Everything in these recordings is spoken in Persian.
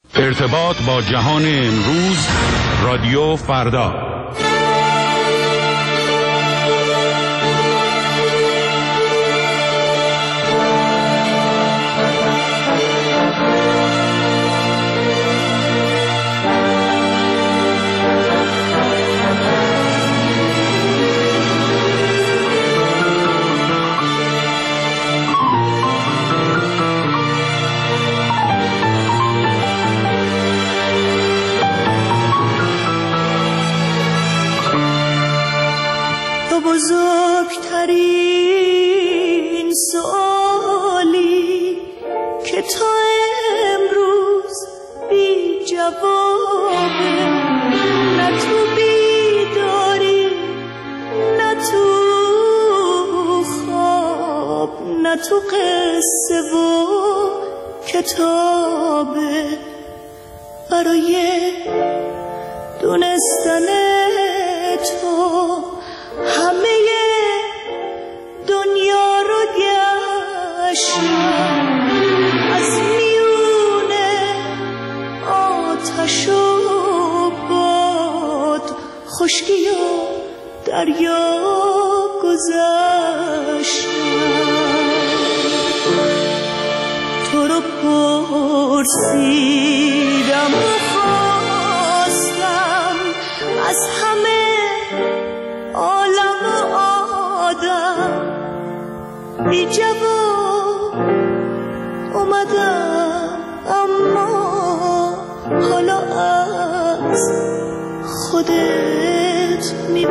ارتباط با جهان امروز، رادیو فردا. بزرگترین سوالی که تا امروز بی جوابه، نه تو بیداری نه تو خواب نه تو قصه و کتابه. برای دونستن تو همه دنیا رو گشتم، از میونه آتش و باد، خشکی و دریا گذشتم. تو رو پرسیدم و خواستم از همه عالم و آدم، بی جواب اومدم، اما حالا از خودت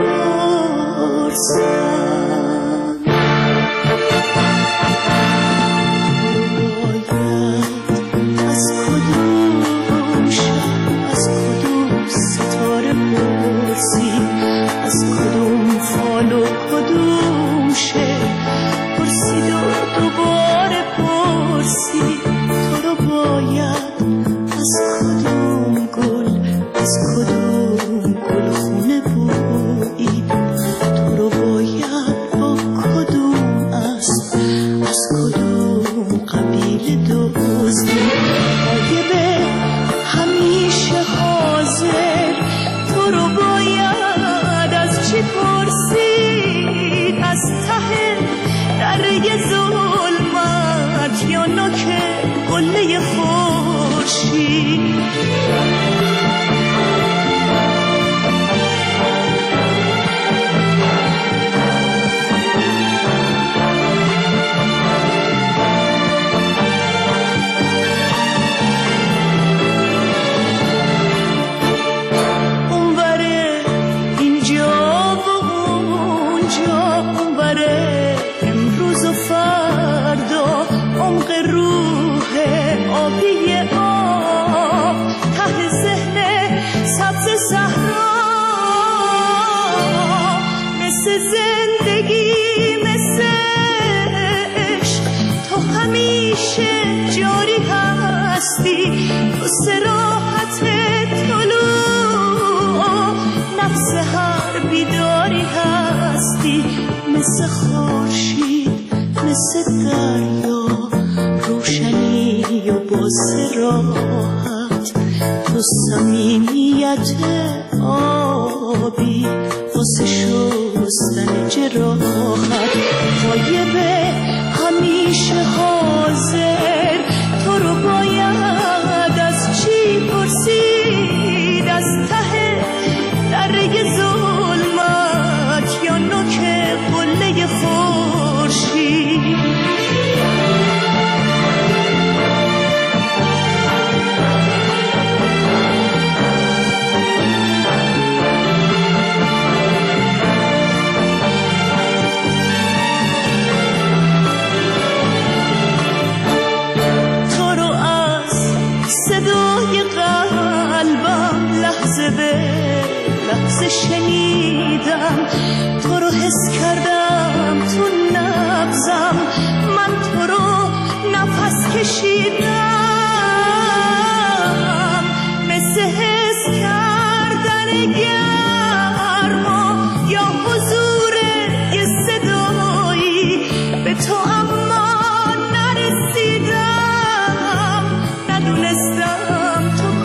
میپرسم. باید از کدوم شب، از کدوم ستاره پرسی، از کدوم فال و کدوم شعر پرسید و دوباره پرسید. تو رو باید از کدوم گل، از کدوم گلخونه بویید. تو رو باید با کدوم اسب، از کدوم قبیله دزدید. غایب همیشه حاضر، تو رو باید از چی پرسید؟ از ته دره ظلمت یا نوک قله خورشید؟ زندگی مثل عشق تو همیشه جاری هستی. تو صراحت طلوع نفس هر بیداری هستی. مثل خورشید، مثل دریا، روشنی و با صراحت. تو صمیمیت آبی واسه شستن جراحت. غایب همیشه حاضر، تو رو باید از چی پرسید؟ از ته دره ظلمت یا نوک قله خورشید؟ لحظه شنیدم، تو رو حس کردم تو نبضم، من تو رو نفس کشیدم. مثل حس کردن گرما یا حضور یه صدایی به تو، اما نرسیدم، ندونستم تو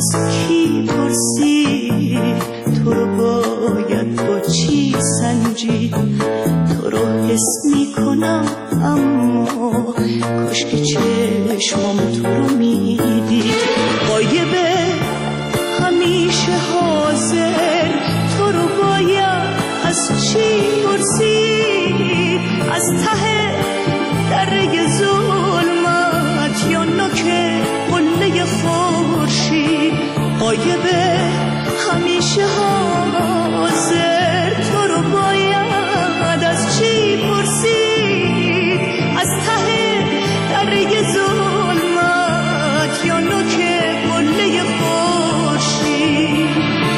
از کی پرسی؟ تو رو باید با چی سنجید؟ تو رو حس میکنم اما کاش که چشمام تو رو میدید. غایبه همیشه حاضر، تو رو باید از چی پرسید؟ از ته دره ظلمت یا نوک قله خورشید؟ غایبه همیشه حاضر، تو رو باید از چی پرسید؟ از ته دره ظلمت یا نوک قله خورشید؟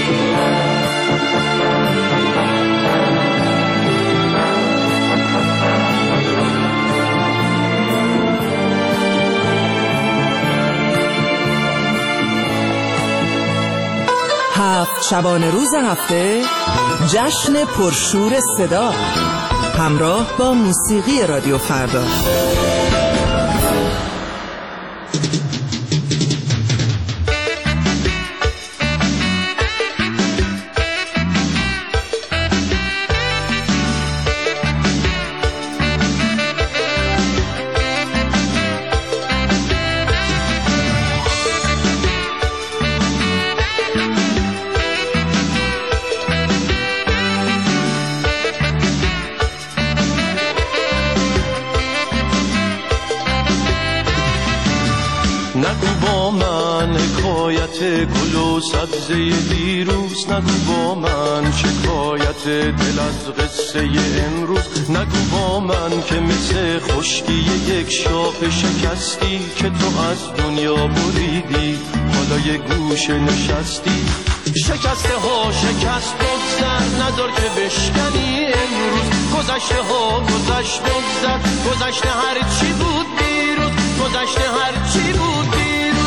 7 شبانه روز هفته جشن پرشور صدا همراه با موسیقی رادیو فردا. نگو با من حکایت گل و سبزه دیروز، نگو با من شکایت دل از قصه امروز. نگو با من که مثل خشکی یک شاخ شکستی که تو از دنیا بریدی، حالا یه گوشه نشستی. شکسته ها شکست بگذر، ندار که بشکنی امروز. گذشته ها گذشت بگذر، گذشته هر چی بود دیروز، گذشته هر چی بود دیروز.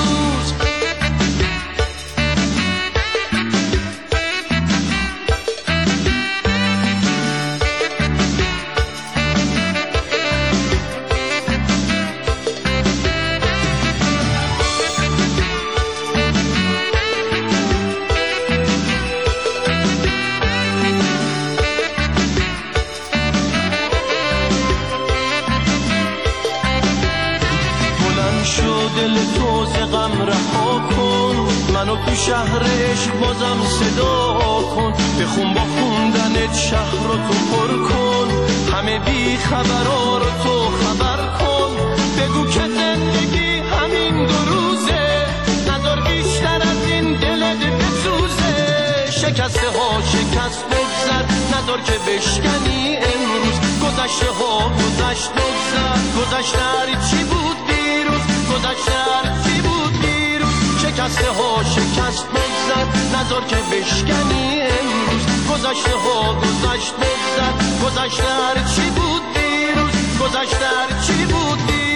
دل تو ز غم رها کن، منو تو شهر عشق بازم صدا کن. بخون با خوندنت شهر رو تو پر کن، همه بی خبرها رو تو خبر کن. بگو که زندگی همین 2 روزه، نذار بیشتر از این دلت بسوزه. شکسته ها شکست بگذر، نذار که بشکنی امروز. گذشته ها گذشت بگذر، گذشته هر چی بود دیروز، گذشته هر چی بود دیروز. شکسته ها شکست بگذر، نذار که بشکنی امروز. گذشته ها گذشت بگذر، گذشته هر چی بود دیروز، گذشته هر چی بود دیروز.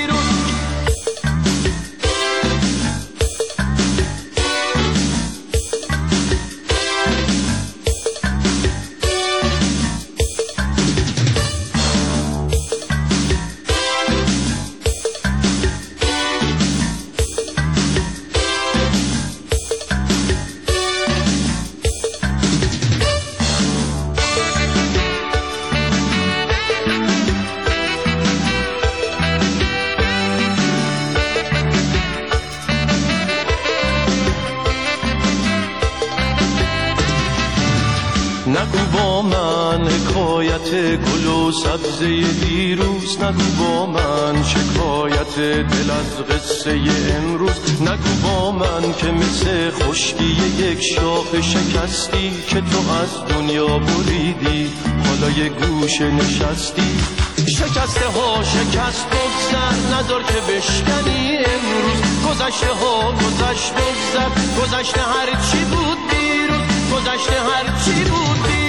نگو با من حکایت گل و سبزه دیروز، نگو با من شکایت دل از قصه امروز. نگو با من که مثل خشکی یک شاخ شکستی که تو از دنیا بریدی، حالا یه گوشه نشستی. شکسته ها شکست بگذر، ندار که بشکنی امروز. گذشته ها گذشت بگذر، گذشته هر چی بود دیروز، گذشته هر چی بود دیروز.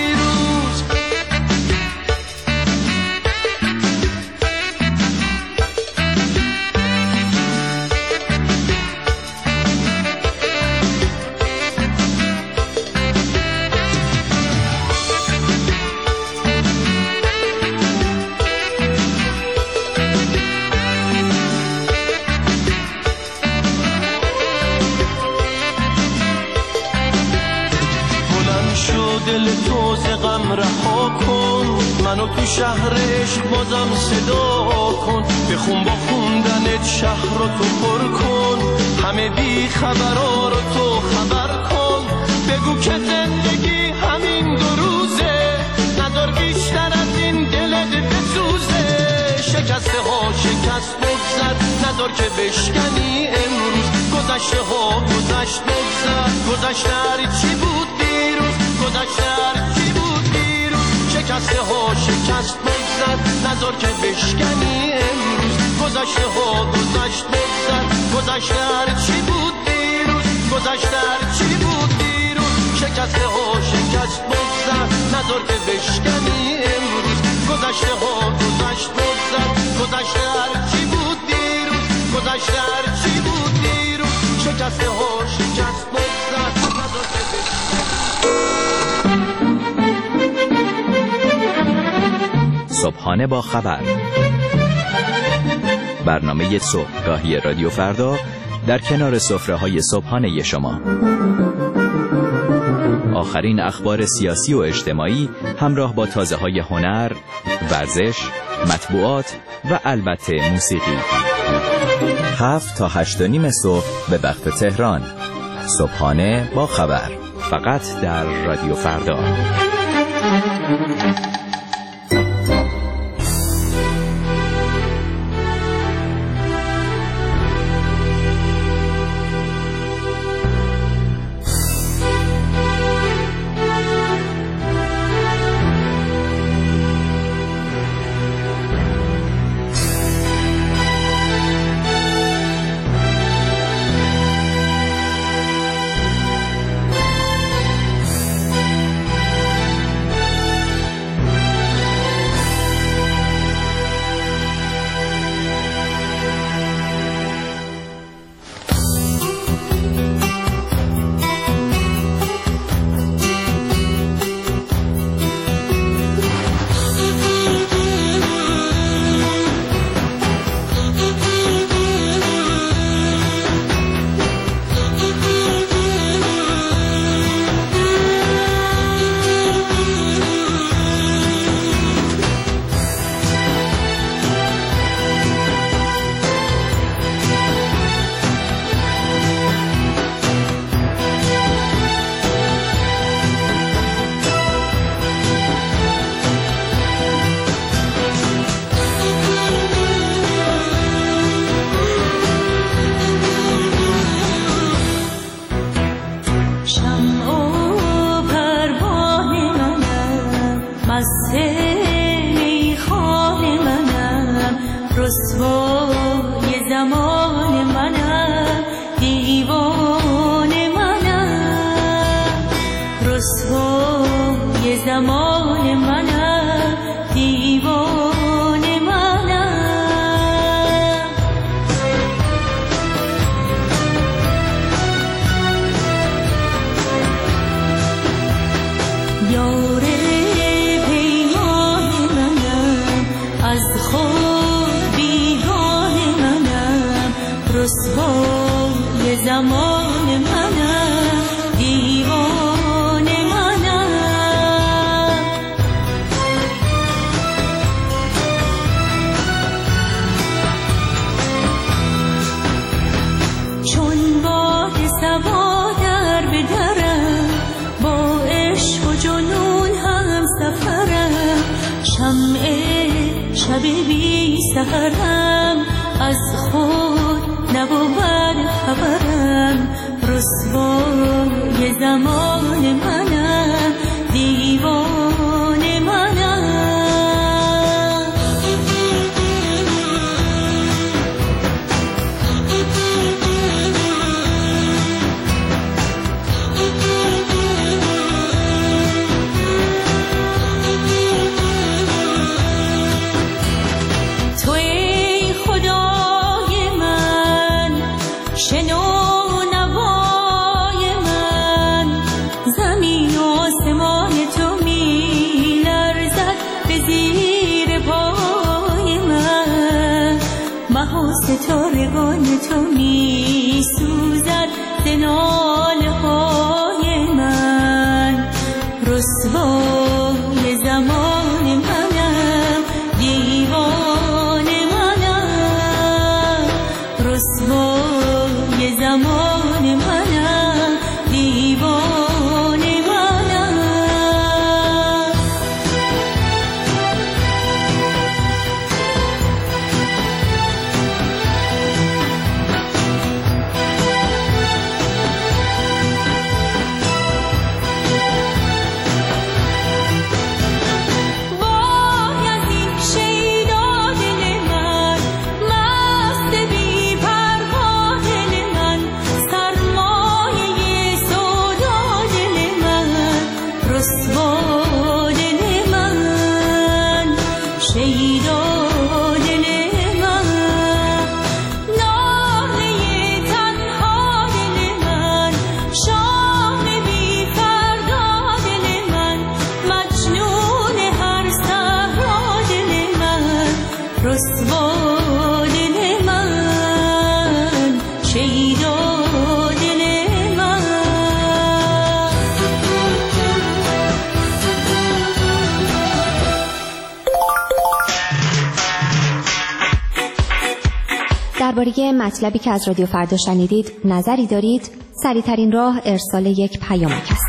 غم رها کن، منو تو شهر عشق بازم صدا کن، بخون با خوندنت شهر رو تو پر کن، همه بی خبرها رو تو خبر کن، بگو که زندگی همین 2 روزه، نذار بیشتر از این دلت بسوزه، شکسته ها شکست بگذر، نذار که بشکنی امروز، گذشته ها گذشت بگذر، گذشته هرچی بود دیروز، گذشته هرچی بود دیروز، شکسته ها شکست بگذر، نذار که بشکنی امروز، گذشته ها گذشت بگذر، گذشته هرچی بود دیروز، گذشته هرچی بود دیروز، شکسته ها شکست بگذر، نذار که بشکنی امروز، گذشته ها گذشت بگذر، گذشته هرچی بود دیروز، گذشته هرچی بود دیروز، شکسته ها شکست بگذر، نذار که صبحانه با خبر، برنامه صبحگاهی رادیو فردا در کنار سفره‌های صبحانه شما. آخرین اخبار سیاسی و اجتماعی همراه با تازه‌های هنر، ورزش، مطبوعات و البته موسیقی. 7 تا 8:30 صبح به وقت تهران. صبحانه با خبر، فقط در رادیو فردا. سحرم از خود نبود خبرم، رسوای زمان منم، دیوان منم. ستارگان تو می سوزد ز ناله های من، رسوای رسوای زمان منم، دیوانه منم. درباره مطلبی که از رادیو فردا شنیدید نظری دارید؟ سریع‌ترین راه ارسال یک پیامک است.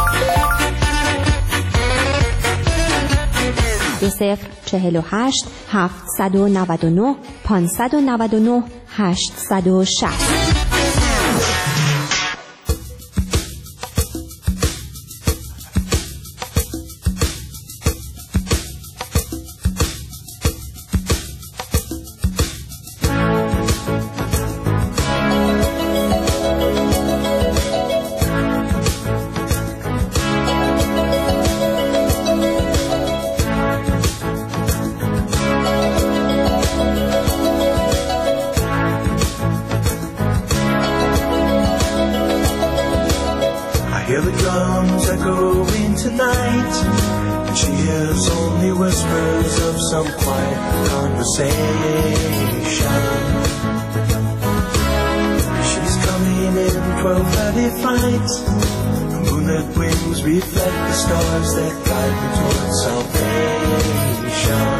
2048 799 599 860. Hear the drums echoing tonight, and she hears only whispers of some quiet conversation. She's coming in 12:30 flight. The moonlit wings reflect the stars that guide me towards salvation.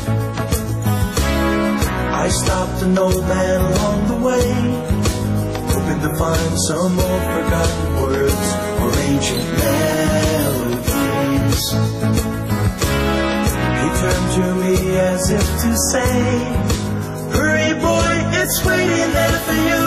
I stopped an old man along the way, hoping to find some old forgotten words or ancient melodies. He turned to me as if to say, hurry boy, it's waiting there for you.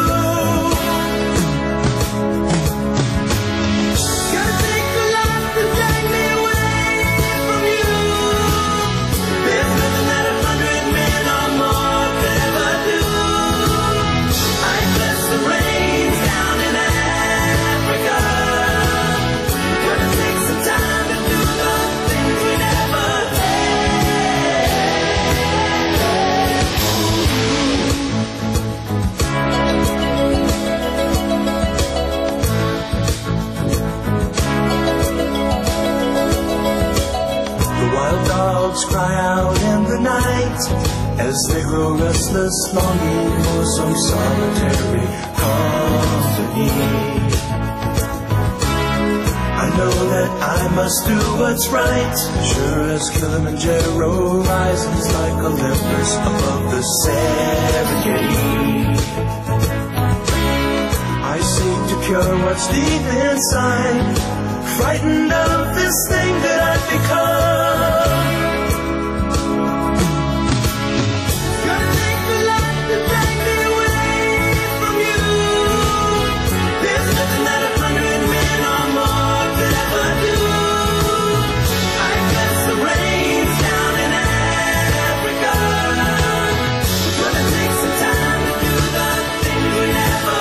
Gotta take a lot to drag me away from you. There's nothing that 100 men or more could ever do. I bless the rains down in Africa. Gonna take some time to do the things we never The wild dogs cry out in the night as they grow restless, longing for some solitary company. I know that I must do what's right, sure as Kilimanjaro rises like Olympus above the Serengeti. I seek to cure what's deep inside, frightened of this thing that I've become. Gonna take a lot to drag me away from you. There's nothing that 100 men or more could ever do. I bless the rains down in Africa. Gonna take some time to do the things we never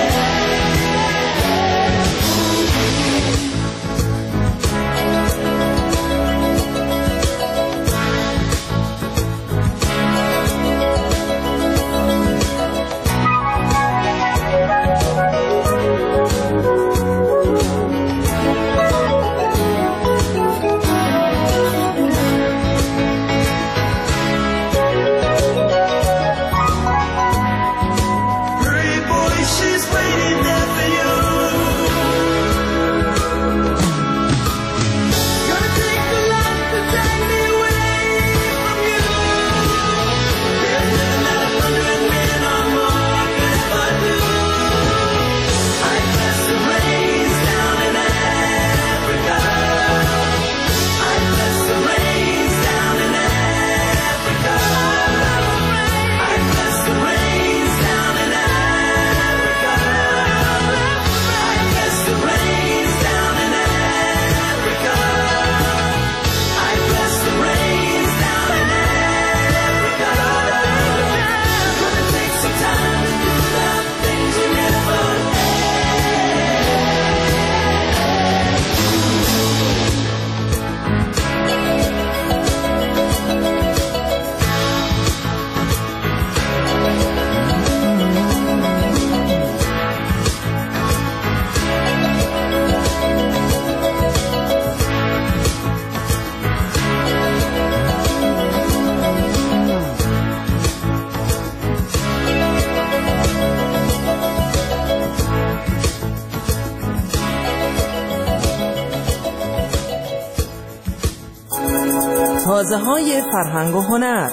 did. تازه‌های فرهنگ و هنر.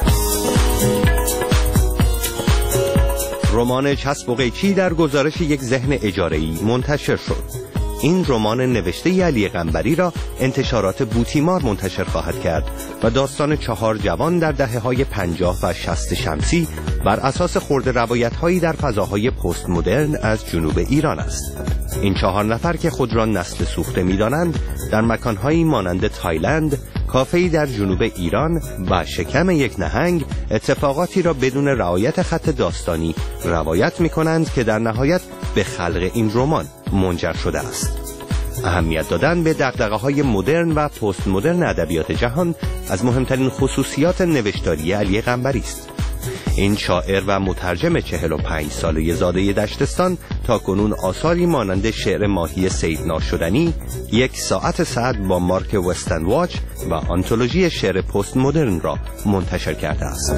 رمان چسب و قیچی در گزارش یک ذهن اجاره‌ای منتشر شد. این رمان نوشته علی قنبری را انتشارات بوتیمار منتشر خواهد کرد و داستان 4 جوان در دهه‌های 50 و 60 شمسی بر اساس خرد روایت‌هایی در فضاهای پست مدرن از جنوب ایران است. این 4 نفر که خود را نسل سوخته می‌دانند در مکان‌هایی مانند تایلند، کافه‌ای در جنوب ایران و شکم یک نهنگ اتفاقاتی را بدون رعایت خط داستانی روایت می‌کنند که در نهایت به خلق این رمان منجر شده است. اهمیت دادن به دغدغه‌های مدرن و پست مدرن ادبیات جهان از مهمترین خصوصیات نوشتاری علی قنبری است. این شاعر و مترجم 45 ساله زاده دشتستان تا کنون آثاری مانند شعر ماهی سید ناشدنی، 1 ساعت سعد با مارک وستن واچ و آنتولوژی شعر پست مدرن را منتشر کرده است.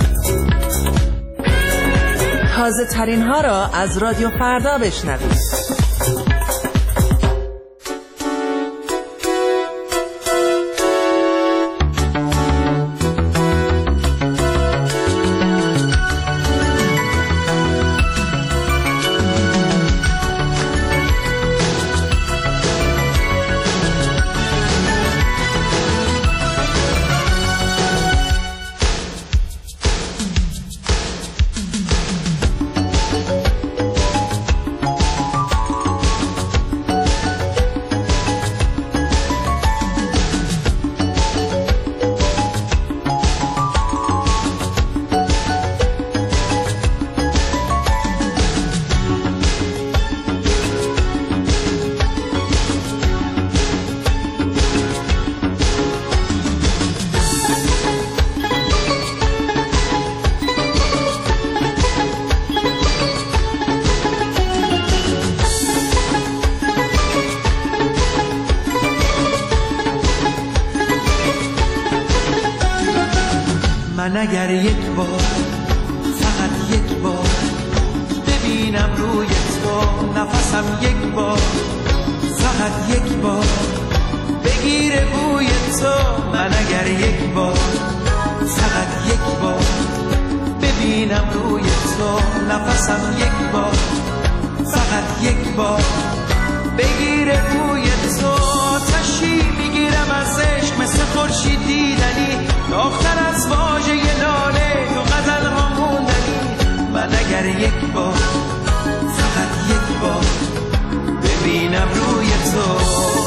تازه ترین ها را از رادیو فردا بشنوید. من اگر یک بار، فقط یک بار ببینم روی تو نفسم، یک بار، فقط یک بار بگیره بوی تو. من اگر یک بار، فقط یک بار ببینم روی تو نفسم، یک بار، فقط یک بار بگیره بوی تو. آتشی میگیرم از عشق مثل خورشید دیدنی، داغ‌تر از واژه لاله تو غزل ها موندنی. من اگر یک بار، فقط یک بار ببینم روی تو.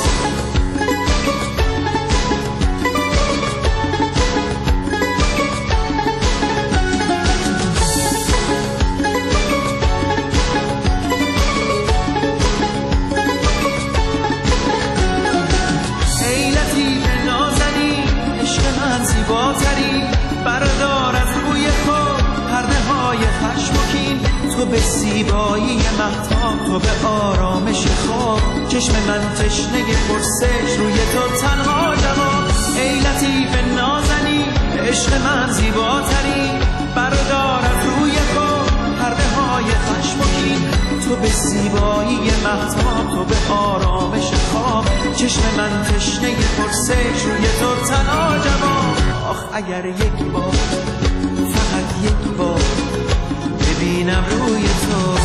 تو به زیبایی مهتاب، تو به آرامش خواب، چشم من تشنه پرسش روی تو تنها جواب. ای لطیف نازنی، عشق من زیباتری، بردار از روی خواب پرده های خشم و کین. تو به زیبایی مهتاب، تو به آرامش خواب، چشم من تشنه پرسش روی تو تنها جواب. آخ اگر یک بار، فقط یک بار ببینم روی تو.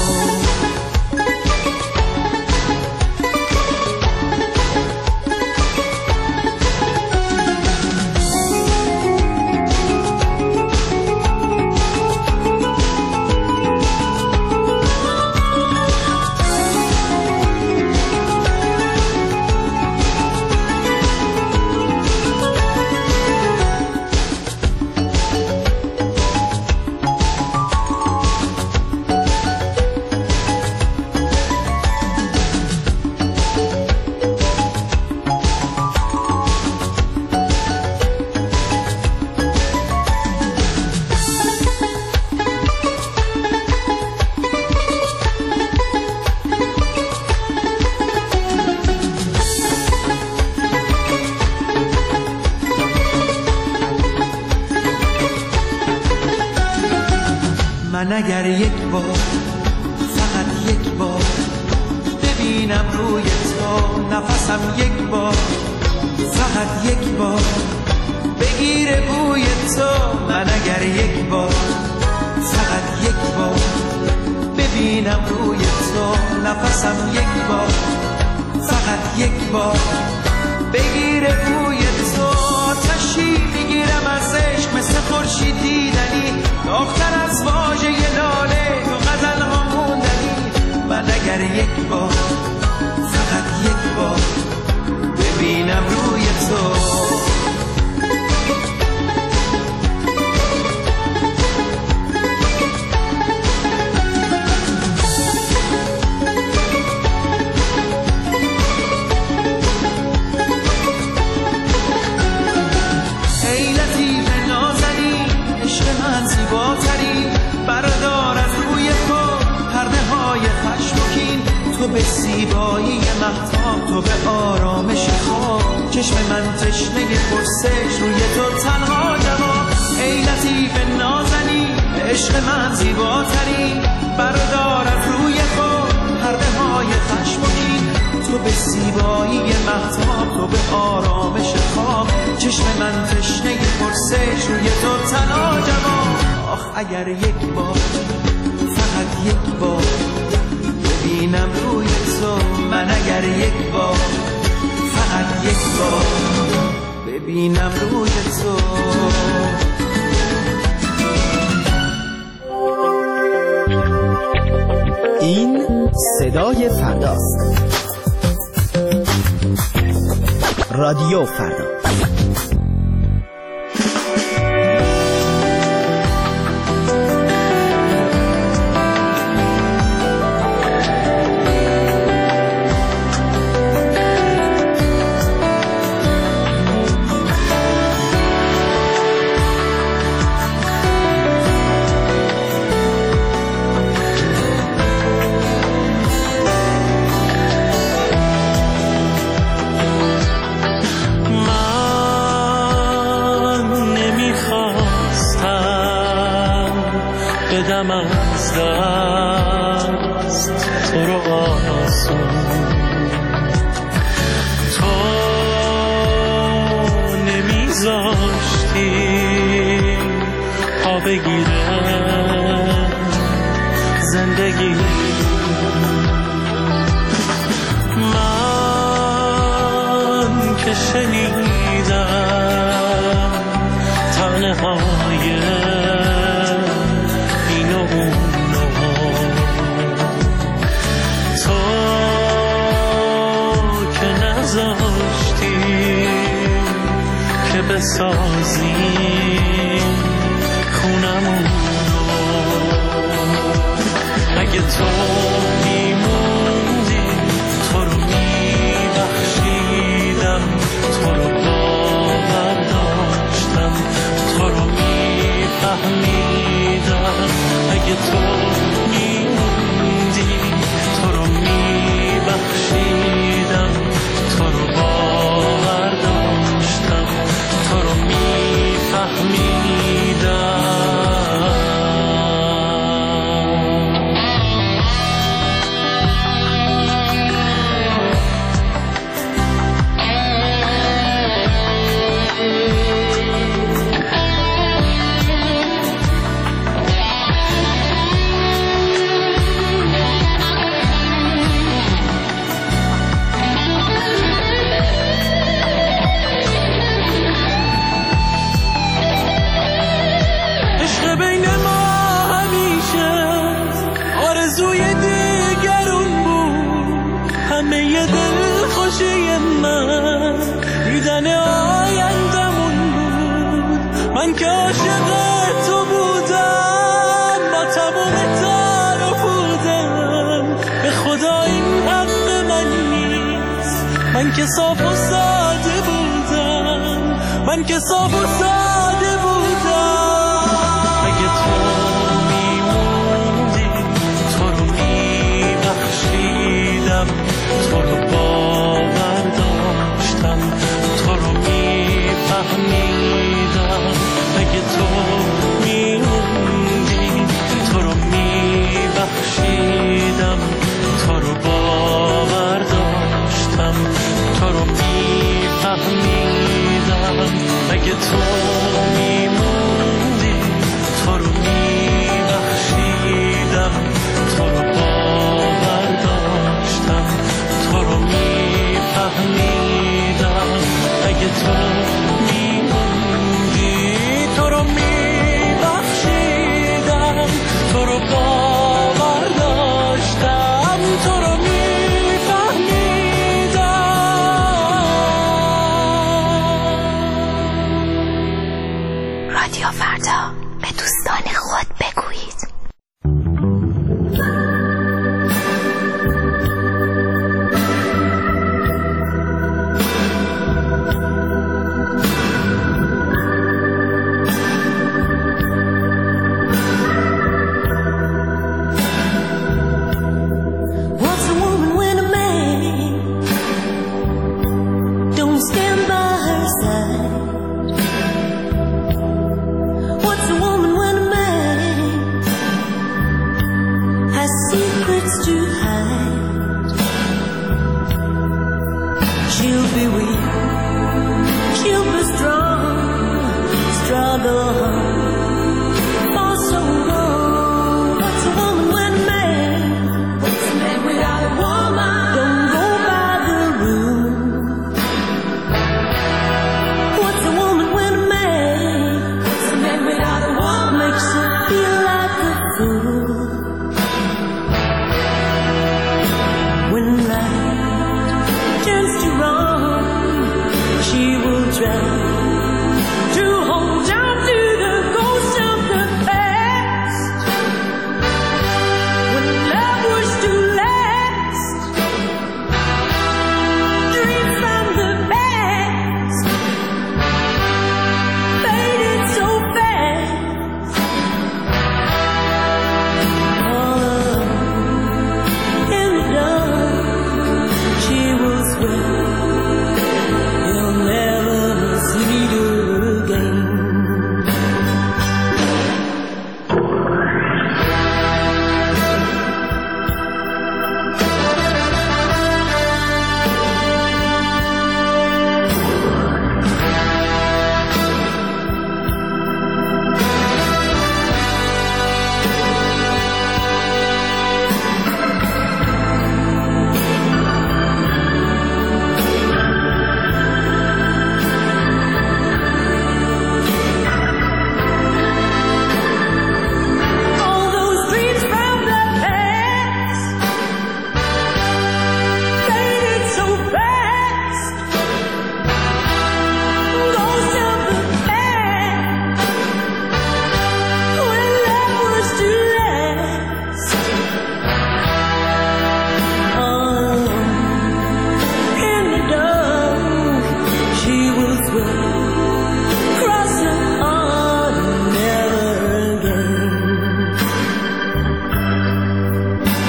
من اگر یک بار، فقط یک بار ببینم روی تو نفسم، یک بار، فقط یک بار بگیره بوی تو. من اگر یک بار، فقط یک بار ببینم روی تو، نفسم یک بار، فقط یک بار بگیره بوی تو. آتشی میگیرم از عشق مثل خورشید دیدنی، داغ‌تر از واژه لاله تو غزل‌ها موندنی. من اگر یک بار، فقط یک بار ببینم روی تو. تو به زیبایی مهتاب، تو به آرامش خواب، چشم من تشنه پرسش، روی تو تنها جواب. ای لطیف نازنی، عشق من زیباتری، بردار از روی خود پرده های خشمگین. تو به زیبایی مهتاب، تو به آرامش خواب، چشم من تشنه پرسش، روی تو تنها جواب. آخ اگر یک بار، فقط یک بار ببینم روی تو. من اگر یک بار، فقط یک بار ببینم روی تو. این صدای فرداست. رادیو فردا. بدم از دست تو رو آسون، تو نمیذاشتی پا بگیره زندگی. من که شنیدم تنهای تو که نذاشتی که بسازی خونمون رو. اگه تو میموندی تو رو میبخشیدم، تو رو باور داشتم، تو رو میفهمیدم. اگه تو میموندی تو رو میبخشیدم، تو رو باور داشتم، تو رو میفهمیدم. من که عاشق تو بودم، با تمام تر و بودم، به خدا این حق من نیست. من که صاف و ساده بودم، من که صاف و ساده بودم. اگه تو میموندی تو رو میبخشیدم، تو رو باور داشتم، تو رو میفهمیدم. اگه تو میموندی تو رو میبخشیدم، تو رو باور داشتم، تو رو میفهمیدم. اگه تو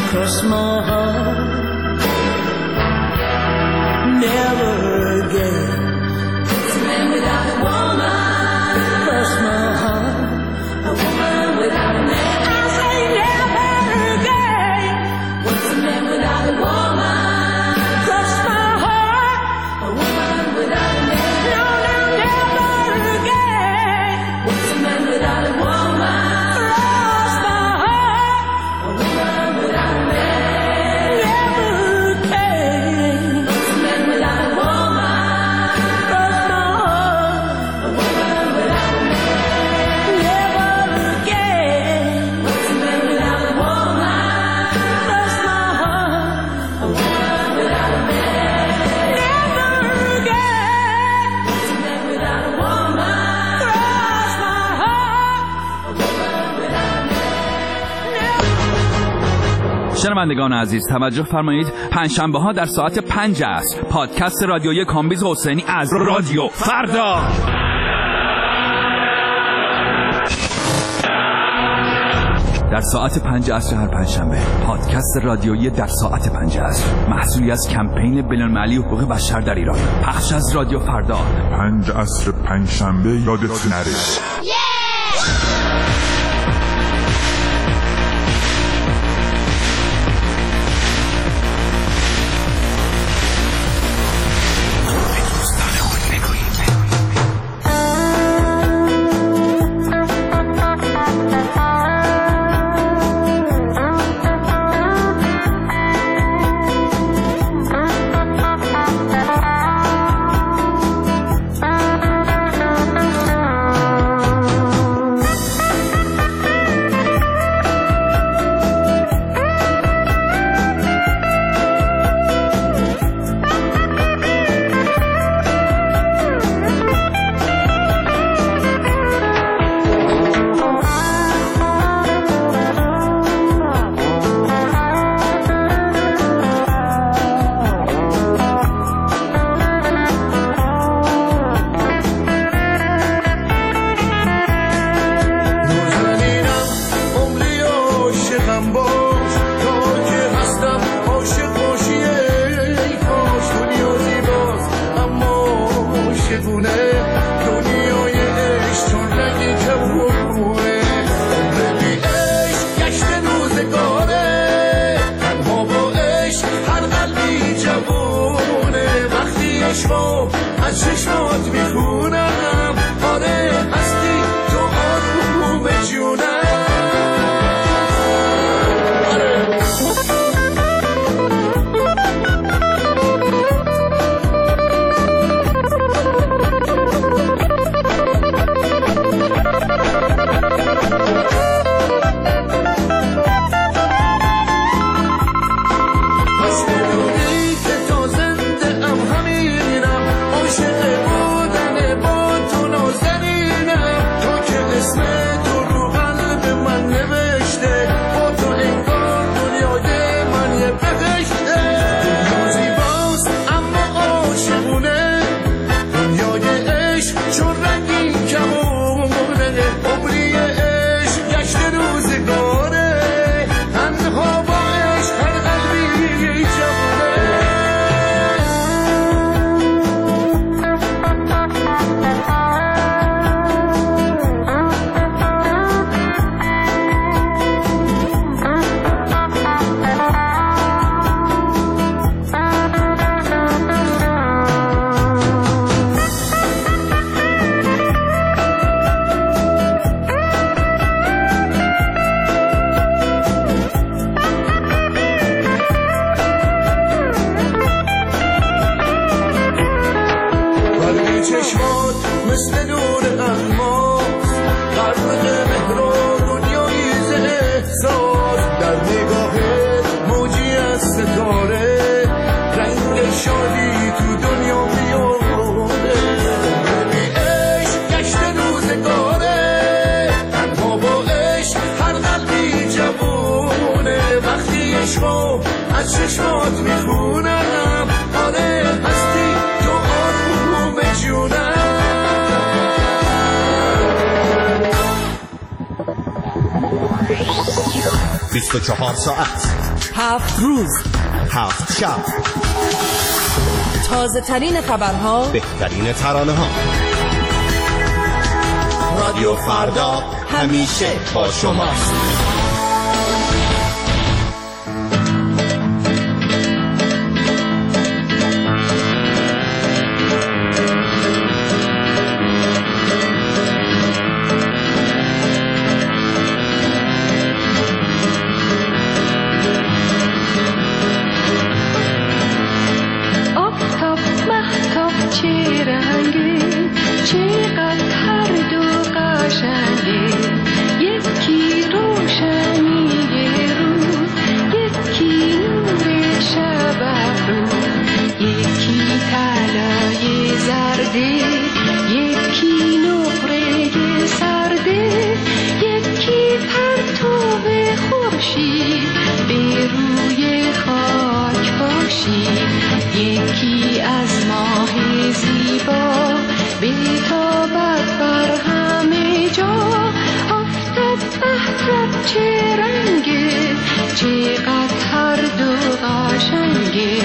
cross my heart. Never again. What's a man without a woman? Cross my heart. A woman without a man. I say never again. What's a man without a woman? Cross my heart. A woman without a man. No, no, never again. What's a man without a woman? Cross my heart. A woman without a man. Never again. What's a man without a woman? Cross my heart. A woman without a man. Never again. What's a man without a woman? Cross my heart. A woman without a man. Never again. What's a man without a woman? Cross my heart. A woman without a man. شنوندگان عزیز توجه فرمایید، پنجشنبه ها در ساعت 5 عصر پادکست رادیویی کامبیز حسینی از رادیو فردا. در ساعت 5 عصر هر پنجشنبه پادکست رادیویی در ساعت 5 عصر، محصولی از کمپین بین‌المللی حقوق بشر در ایران، پخش از رادیو فردا. 5 عصر پنجشنبه یادت نره. ساعت 7 روز، 7 شب، تازه ترین خبرها، بهترین ترانه ها. رادیو فردا همیشه با شماست. یکی از ماه زیبا بی‌تابت بر همه جا، آفتاب مهتاب چه رنگه، چقدر هر دو قشنگه.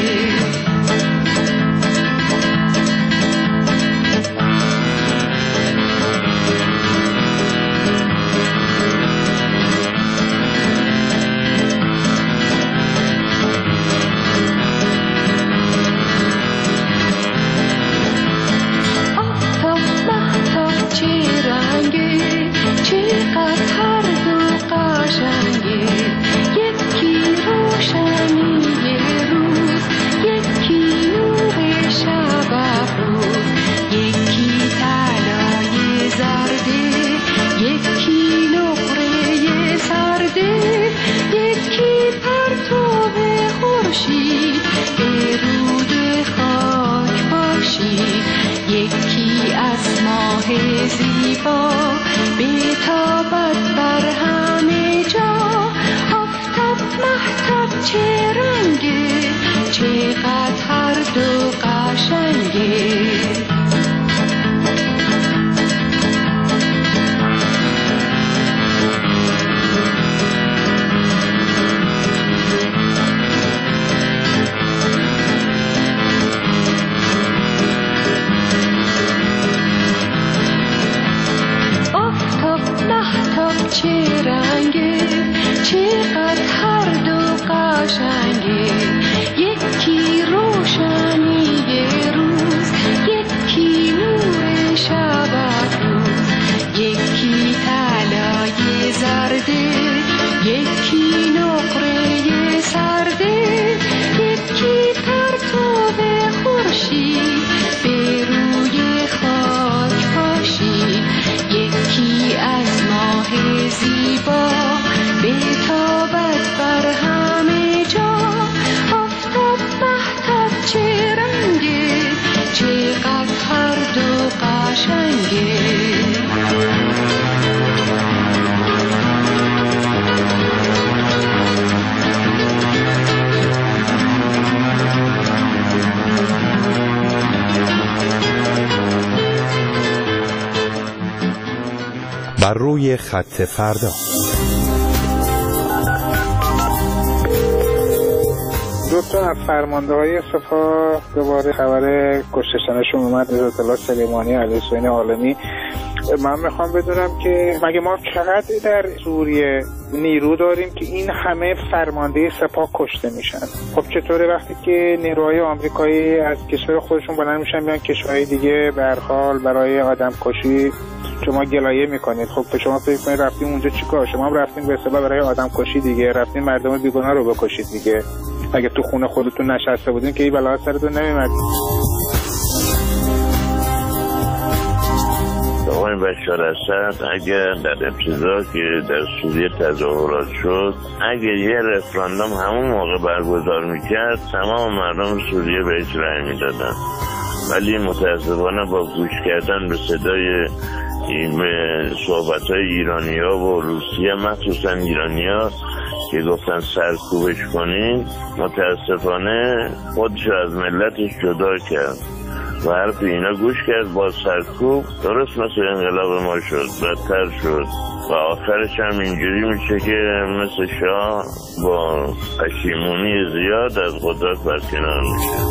یکی از ماه زیبا بی‌تابت بر همه جا، آفتاب مهتاب چه رنگه، چقدر هر دو قشنگه. چه رنگه، چقدر هر دو قشنگه. یکی روشنی روز، یکی نور شب افروز، یکی طلای زرده، یکی نقره سرده، یکی پرتاب خورشید به روی خاک پاشید. یکی از ماه زیبا بی‌تابت بر همه جا، آفتاب مهتاب چه رنگه، چقدر هر دو قشنگه. بر روی خط فردا. دو تا از فرمانده‌های سپاه دوباره خبر کشتشنشون اومد، نجات الله سلیمانی علی حسین عالمی. من میخوام بدونم که مگه ما چقدر در سوریه نیرو داریم که این همه فرمانده سپاه کشته میشن؟ خب چطوره وقتی که نیروهای آمریکایی از کشور خودشون بلند میشن میان کشورهای دیگه به هر حال برای آدم کشی شما گلایه میکنید؟ خب به شما فکر کنید رفتیم اونجا چیکار؟ شما هم رفتیم به اصطلاح برای آدم کشی دیگه، رفتیم مردم بیگناه رو بکشید دیگه. اگه تو خونه خودتون نشسته بودین که این بلا سرتون نمیومد. آقای بشار اسد اگر در ابتدا که در سوریه تظاهرات شد، اگر یه رفراندوم همون موقع برگزار میکرد، تمام مردم سوریه بهش رأی میدادن. ولی متاسفانه با گوش کردن به صدای صحبت‌های ایرانی‌ها و روسیه، مخصوصا ایرانی‌ها که گفتن سرکوبش کنین، متاسفانه خودش از ملتش جدا کرد و حرف اینا گوش کرد. با سرکوب درست مثل انقلاب ما شد، بدتر شد. و آخرش هم اینجوری میشه که مثل شاه با پشیمونی زیاد از قدرت برکنار میشه.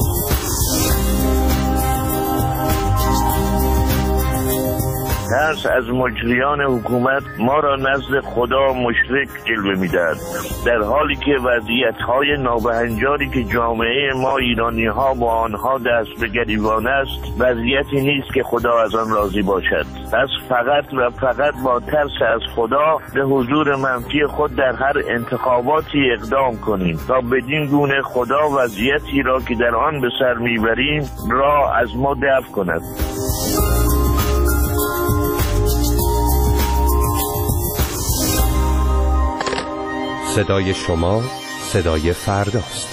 ترس از مجریان حکومت ما را نزد خدا مشرک جلوه می‌دهد، در حالی که وضعیت‌های نابهنجاری که جامعه ما ایرانی‌ها با آنها دست به گریبان است وضعیتی نیست که خدا از آن راضی باشد. پس فقط و فقط با ترس از خدا به حضور منفی خود در هر انتخاباتی اقدام کنیم تا بدین گونه خدا وضعیتی را که در آن به سر میبریم را از ما دفع کند. صدای شما صدای فرداست.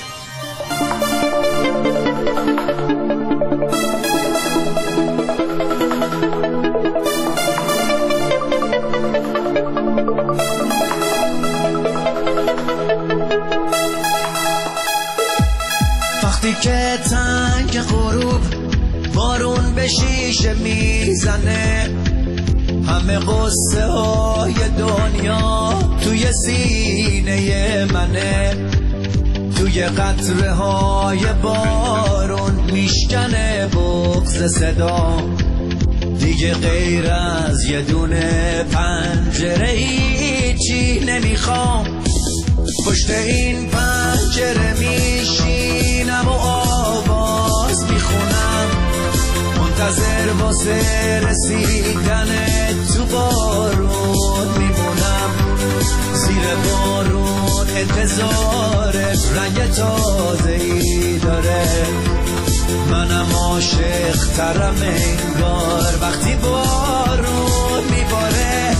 وقتی که تنگ غروب بارون به شیشه میزنه، همه قصه های دنیا توی سینه منه، توی قطره های بارون میشکنه بغض صدا، دیگه غیر از یه دونه پنجره هیچی نمیخوام، پشت این پنجره میشینم و آواز میخونم، منتظر واسه رسیدن تو بارون میمونم، زیر بارون انتظار رنگ تازه‌ای داره، منم عاشق ترم انگار وقتی بارون میباره.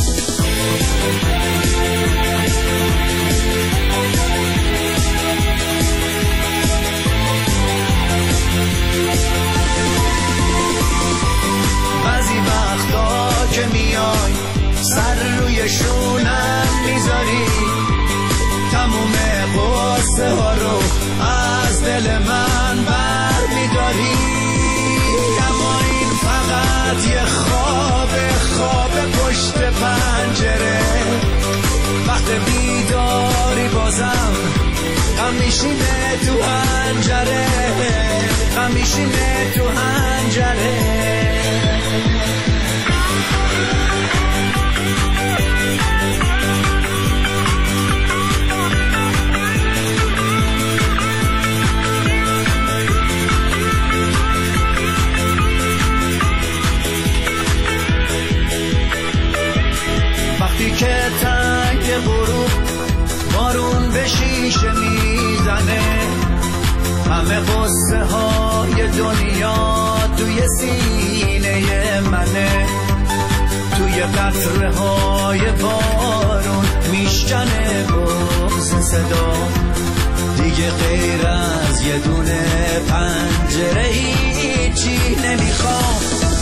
بعضی وقتا که میای سر روی شونم میذاری، تموم قصه ها رو از دل من بر میداری، اما این فقط یه خواب پشت پنجره، وقت بیداری بازم غم میشینه تو حنجره، غم میشینه تو حنجره. وقتی که تنگ غروب بارون به شیشه میزنه، همه قصه های دنیا توی سینه منه، توی قطره های بارون میشکنه بغض صدا، دیگه غیر از یه دونه پنجره هیچی نمیخوام.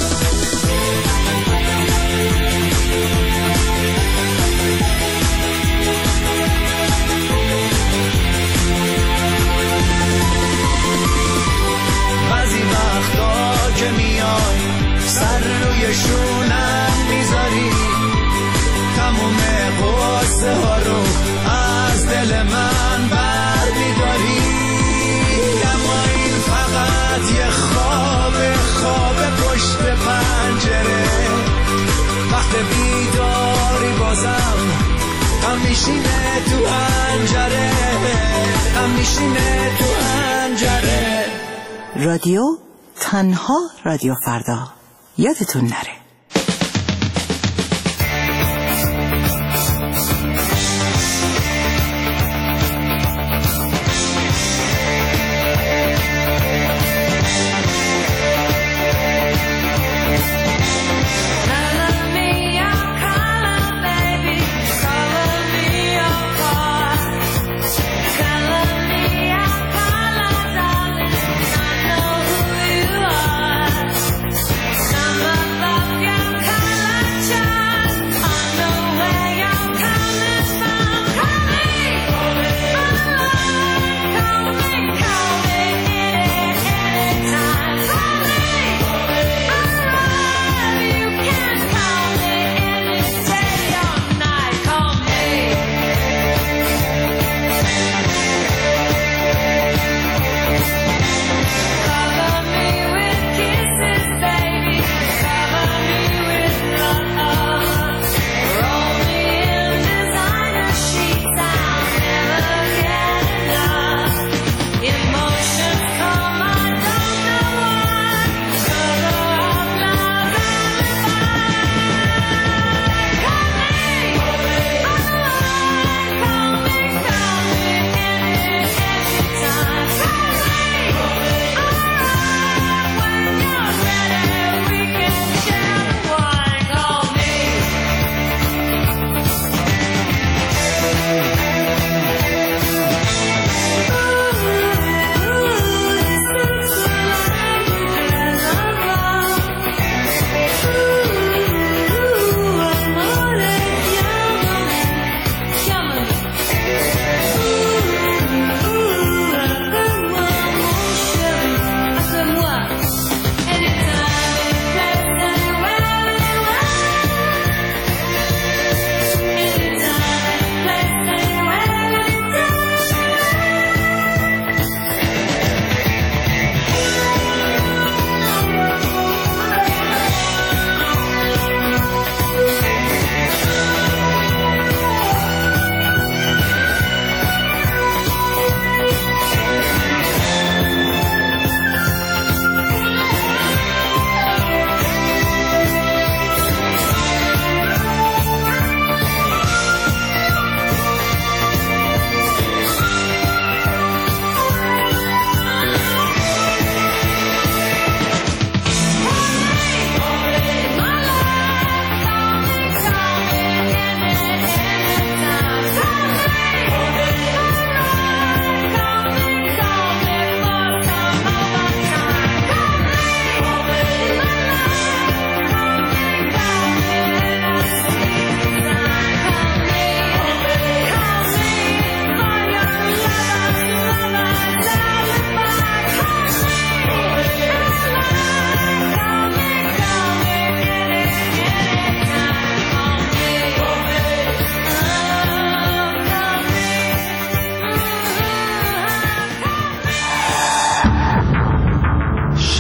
بعضی وقتا که میای سر روی شونم میذاری، تموم قصه ها رو از دل من بر میداری، اما این فقط یه خواب پشت پنجره، وقت بیداری بازم غم میشینه تو حنجره، غم میشینه تو حنجره. رادیو تنها رادیو فردا، یادتون نره. Bye.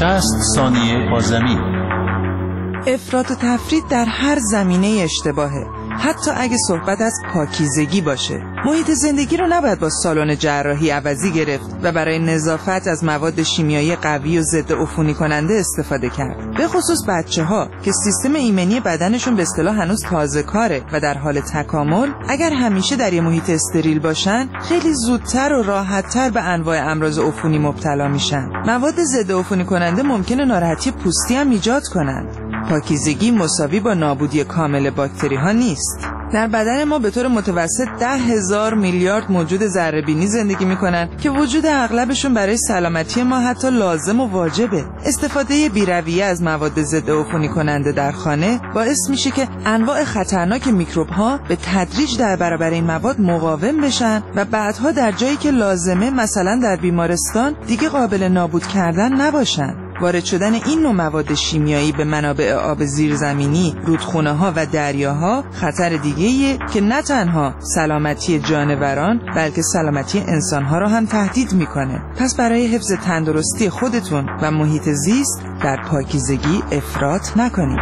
60 ثانیه با زمین. افراط و تفرید در هر زمینه اشتباهه، حتی اگه صحبت از پاکیزگی باشه. محیط زندگی رو نباید با سالن جراحی عوضی گرفت و برای نظافت از مواد شیمیایی قوی و ضد عفونی کننده استفاده کرد. به خصوص بچه‌ها که سیستم ایمنی بدنشون به اصطلاح هنوز تازه کاره و در حال تکامل، اگر همیشه در یه محیط استریل باشن، خیلی زودتر و راحت‌تر به انواع امراض عفونی مبتلا میشن. مواد ضد عفونی کننده ممکنه ناراحتی پوستی هم ایجاد کنند. پاکیزگی مساوی با نابودی کامل باکتری ها نیست. در بدن ما به طور متوسط 10,000 میلیارد موجود ذره‌بینی زندگی میکنن که وجود اغلبشون برای سلامتی ما حتی لازم و واجبه. استفاده بی‌رویه از مواد ضد عفونی کننده در خانه باعث میشه که انواع خطرناک میکروب ها به تدریج در برابر این مواد مقاوم بشن و بعدها در جایی که لازمه، مثلا در بیمارستان، دیگه قابل نابود کردن نباشن. وارد شدن این نوع مواد شیمیایی به منابع آب زیرزمینی، رودخونه‌ها و دریاها خطر دیگه‌ایه که نه تنها سلامتی جانوران بلکه سلامتی انسان‌ها را هم تهدید می‌کنه. پس برای حفظ تندرستی خودتون و محیط زیست در پاکیزگی افراط نکنید.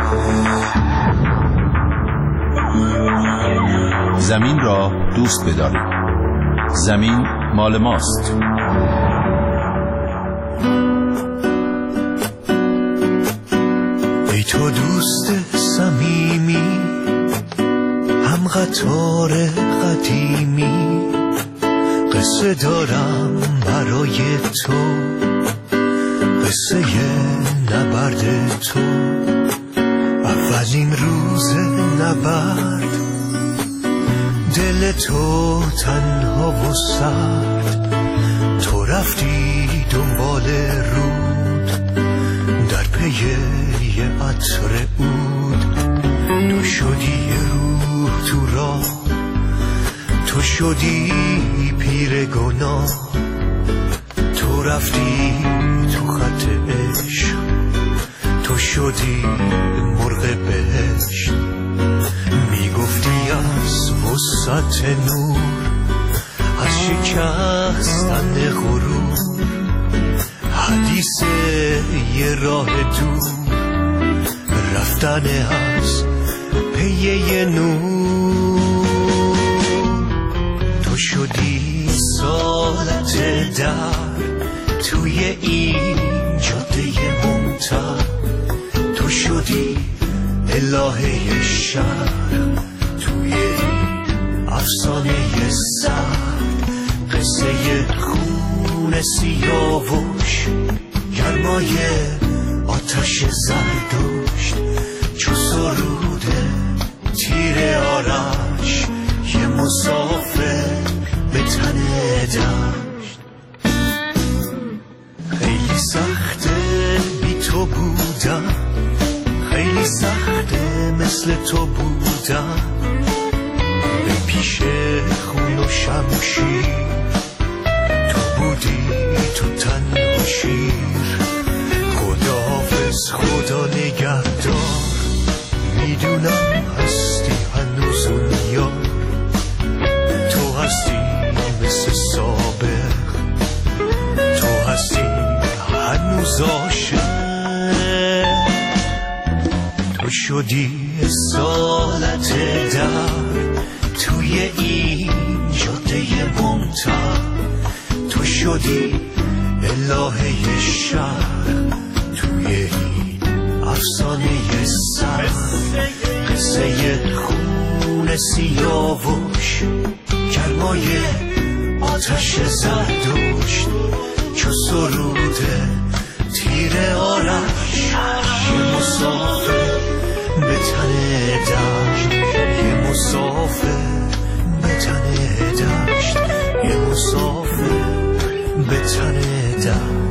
زمین را دوست بدارید. زمین مال ماست. ای تو دوست صمیمی، هم قطار قدیمی، قصه دارم برای تو، قصه نبرد تو. اولین روز نبرد، دل تو تنها و سرد، تو رفتی دنبال رود در پی یه عطر عود. تو شدی روح تو راه، تو شدی پیر گناه، تو رفتی تو خط عشق، تو شدی مرغ بهشت. میگفتی از وسعت نور، از شکستن غرور، حدیث یه راه دور، رفتن از پی یه نور. تو شدی سالت در توی این جاده ممتد، تو شدی الهه شهر توی این افسانه سرد. قصه خون سیاوش، گرمای آتش زردشت، چو سرود تیر آرش، یه مسافر به تن دشت. خیلی سخته بی تو بودم، خیلی سخته مثل تو بودم، به پیش خون و شمشیر، تو بودی تو تن و شیر. خداحافظ خدا نگهدار، میدونم هستی هنوز اون یار، تو هستی مثل سابق، تو هستی هنوز عاشق. تو شدی سالت در توی این جاده ممتد، تو شدی الهه شهر توی این افسانه سر. قصه خون سیاوش، گرمای آتش زردشت، چو سرود تیر آرش، یه مسافر به تن دشت، یه مسافر به تن دشت، یه مسافر به تن دشت.